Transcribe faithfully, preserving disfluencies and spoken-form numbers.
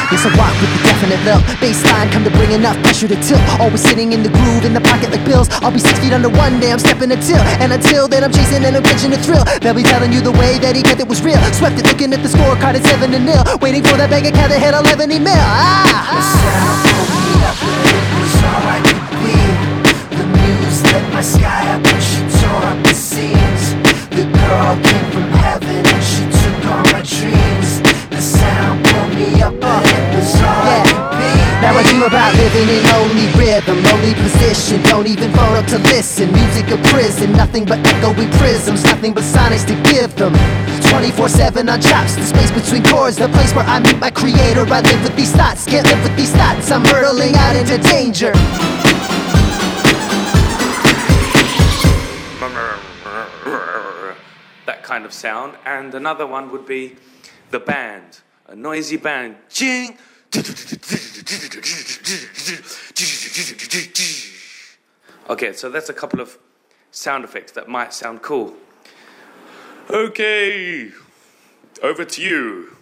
Yes, I walk with a definite lilt. Baseline come to bring enough pressure to tilt. Always sitting in the groove, in the pocket like bills. I'll be six feet under one day, I'm stepping until. And until then I'm chasing and I'm catching a thrill. They'll be telling you the way that he kept it was real. Swept it looking at the scorecard at seven to nil. Waiting for that bank account that hit eleven mil. Ah! The sound pulled me up and it was all I could be. The muse lit my sky up and she tore up the seams. The girl came from heaven and she took all my dreams. The sound pulled me up and it was all I could be. Now I dream about living in lonely rhythm, lonely position. Don't even phone up to listen. Music a prison, nothing but echoing prisms, nothing but sonics to give them. twenty-four seven on chops, the space between chords, the place where I meet my creator. I live with these thoughts, can't live with these thoughts. I'm hurtling out into danger. That kind of sound. And another one would be the band, a noisy band. Ching. Okay, so that's a couple of sound effects that might sound cool. Okay, over to you.